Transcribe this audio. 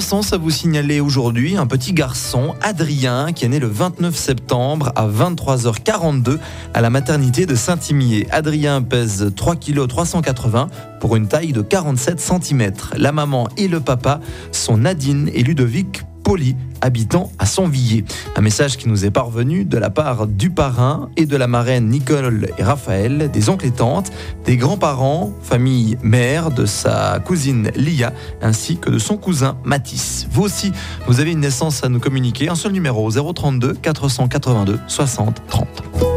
naissance à vous signaler aujourd'hui, un petit garçon, Adrien, qui est né le 29 septembre à 23h42 à la maternité de Saint-Imier. Adrien pèse 3,380 kg pour une taille de 47 cm. La maman et le papa sont Nadine et Ludovic Poli, habitant à Sonvilliers. Un message qui nous est parvenu de la part du parrain et de la marraine Nicole et Raphaël, des oncles et tantes, des grands-parents, famille mère, de sa cousine Lia, ainsi que de son cousin Mathis. Vous aussi, vous avez une naissance à nous communiquer. Un seul numéro, 032 482 60 30.